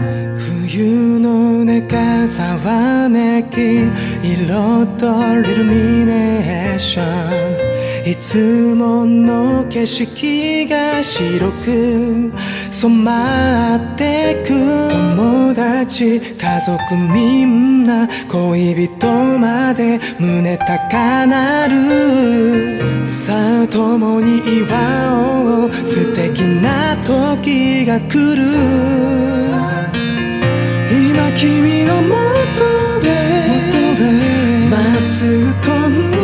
冬の寝傘はめき彩るイルミネーション、いつもの景色が白く染まってく。友達家族みんな恋人まで胸高鳴る。さあ共に祝おう、素敵な時が来る。今君のもとへまっすぐ飛んで